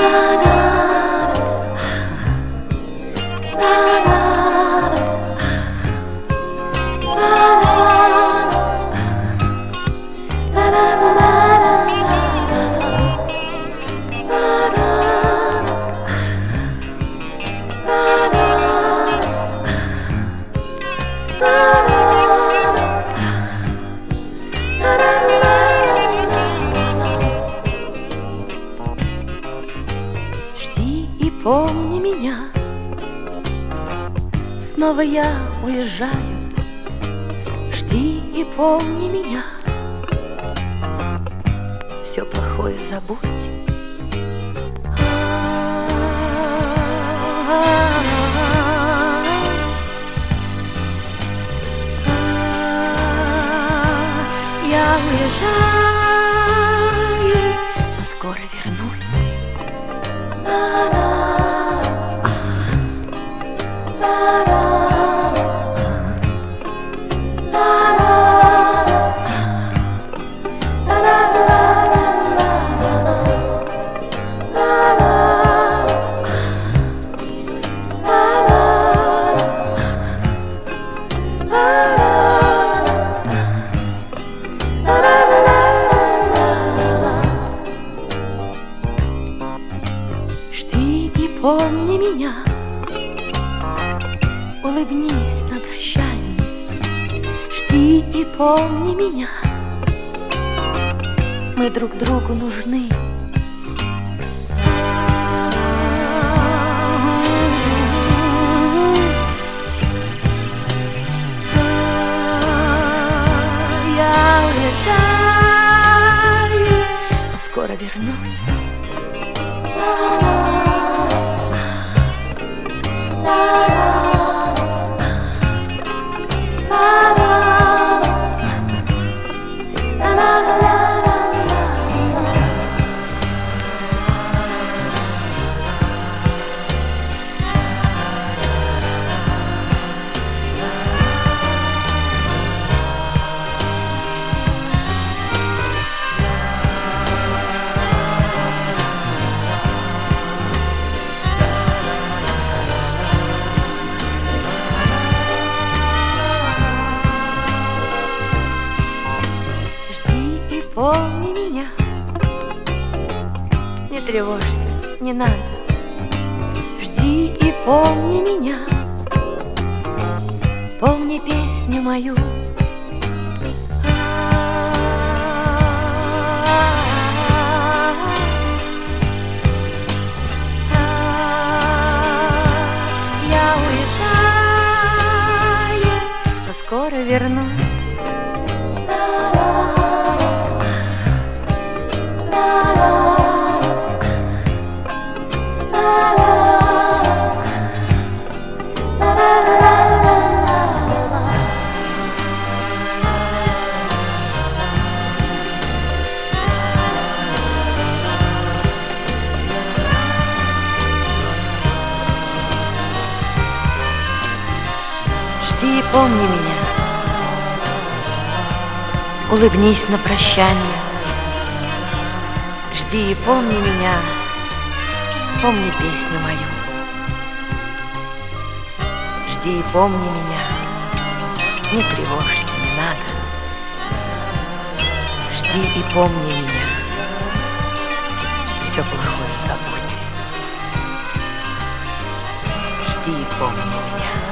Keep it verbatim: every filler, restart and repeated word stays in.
Жди и помни меня, снова я уезжаю. Жди и помни меня, все плохое забудь. Я уезжаю, но скоро вернусь. Жди и помни меня, улыбнись на прощание. Жди и помни меня, мы друг другу нужны. Я уезжаю, но скоро вернусь. Помни меня, не тревожься, не надо. Жди и помни меня, помни песню мою. Я уезжаю, но скоро вернусь. Жди и помни меня, улыбнись на прощание. Жди и помни меня, помни песню мою. Жди и помни меня, не тревожься, не надо. Жди и помни меня, все плохое забудь. Жди и помни меня.